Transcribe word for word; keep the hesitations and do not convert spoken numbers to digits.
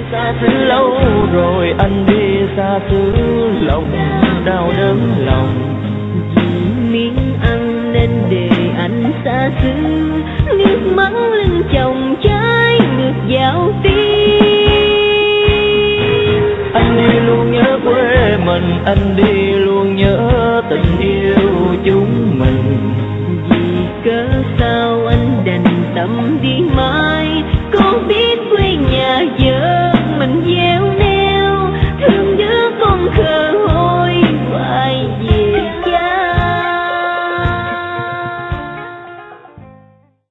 Xa xứ lâu rồi anh đi xa xứ, lòng đau đớn lòng. Vì miếng ăn nên để anh xa xứ, nước mắt lưng chồng trái ngược vào tim. Anh đi luôn nhớ quê mình, anh đi luôn